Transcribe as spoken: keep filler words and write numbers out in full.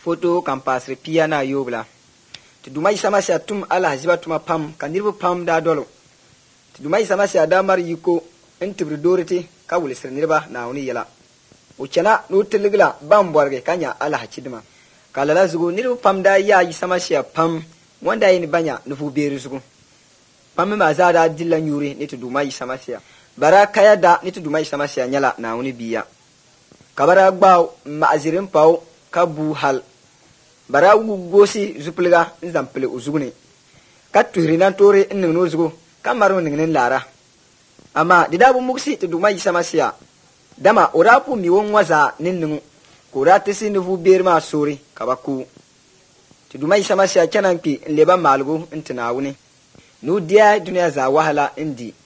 foto kan pasre pia na yobla ti duma isama sia tum ala hajiba tuma pam kan nirbu pam da dolo ti duma isama sia da mar yiko intibri dorite ka wul sir nirba na woni yala o chana no teligla bam borge kanya ala hachidma kala la zugo nirbu pam da ya isama sia pam wanda yin banya nufu beru zugo pam ma zada dillan yuri ni ti duma isama sia bara kaya da ni ti duma isama sia nyala na woni biya kabara gbaw ma'zirin paw kabu hal bara gosi zupliga nzample uzugune katuhrinan tore nnin no zugo kamaro nnin lara ama didabu muksi to duma yisama sia dama orapu mi won waza nnin ko ratisi nufu berma sori kabaku to duma yisama sia kananki leba malgo intina wuni no dia duniya za wahala indi